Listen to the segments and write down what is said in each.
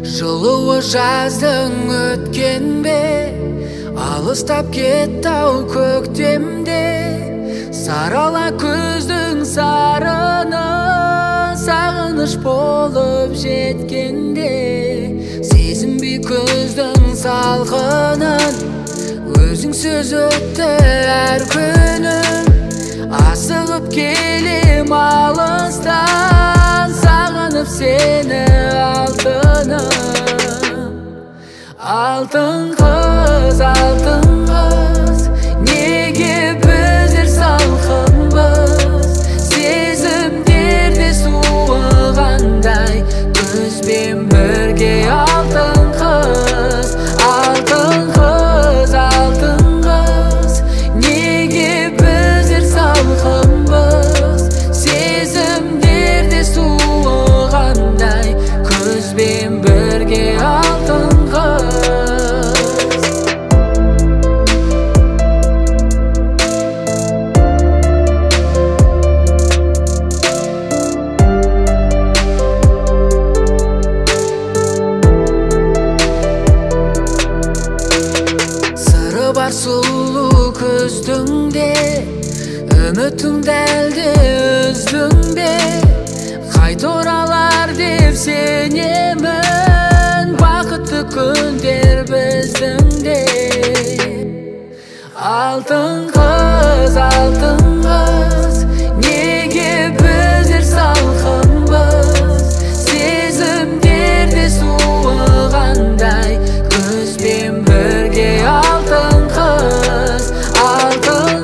Жылуы жаздың өткен бе, алыстап кетті-ау көктемде. Сарала көздің сарыны, сағыныш болып жеткенде. Сезінбей көздің салқынын, өзің сөз өтті әр күнім. Асығып келем алыстан, сағынып сені алтыным. Алтын қыз, неге біздер салқынбыз? Сезімдерде суығандай, көзбен бірге алтын қыз. Алтын қыз, неге біздер салқынбыз? Сезімдерде суығандай, көзбен бірге алтын қыз. Сыры бар сұлу көздің-де, үмітіңді әлде үздің бе? Қайт оралар деп сенемін, бақытты күндер біздің-де. Алтын қыз, неге біздер салқынбыз? Сезімдерде суығандай, көзбен бірге алтын қыз. Алтын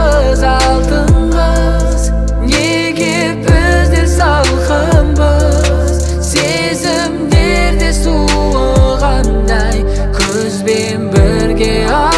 қыз, неге біздер салқынбыз? Сезімдерде суығандай, көзбен бірге